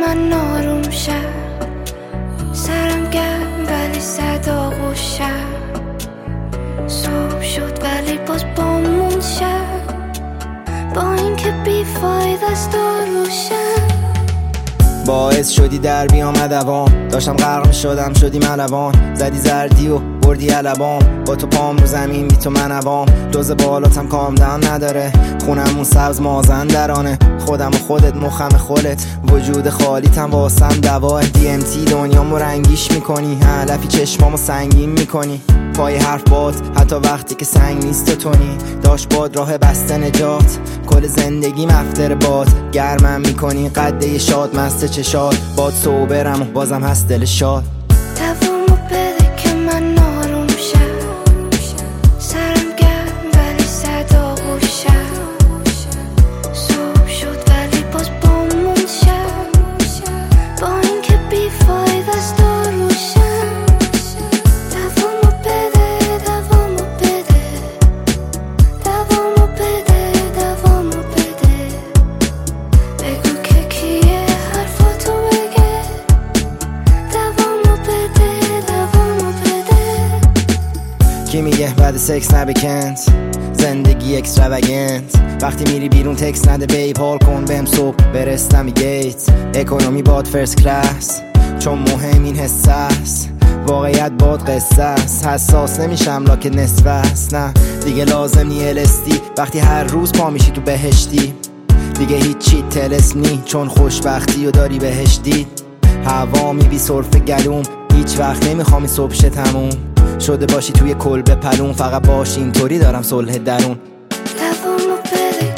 من آروم شم، سرم گرم ولی صدا گوشم، صبح شد ولی باز بامون شب، با این که بیفاید است و روشم. باعث شدی در بیامد دوام، داشتم غرق شدم شدی من روان، زدی زردی و بردی علبام، با تو پام رو زمین بی تو من عوام، دوز بالاتم کام دن نداره، خونمون سبز مازندرانه، خودم و خودت مخم خودت، وجود خالیتم واسم دواه، DMT دنیامو رنگیش میکنی، علفی چشمامو سنگین میکنی، پای حرف باد حتی وقتی که سنگ نیست تونی، داشت باد راه بسته نجات، کل زندگی مفتر باد، گرمم میکنی قده شاد مست چشاد، باد صوبرم و بازم هست دل شاد. دوامو بده که من آروم شم، سرم گرم ولی صدا گوشم، صبح شد ولی باز بامون شب، با این که بیفاید است و روشم. دوامو بده، دوامو بده، دوامو بده، دوامو بده، بگو که کیه حرفاتو بگه، دوامو بده، دوامو بده. کی میگه بعد سکس نبکنت زندگی اکستراوگنت، وقتی میری بیرون تکس نده بیب، حال کن بهم صبح برستم گیت، اکونومی باد فرست کلاس، چون مهم این حس است، واقعیت باد قصه است، حساس نمیشم لاکت نصف است، نه دیگه لازم نی LSD، وقتی هر روز پا میشی تو بهشتی، دیگه هیچی تلسم نی، چون خوشبختی و داری بهش دید، هوا میبی صرف گلوم، هیچ وقت نمیخوام این صبح شه تموم شده باشی توی کلبه پلون، فقط باش اینطوری دارم صلح درون. دوامو بده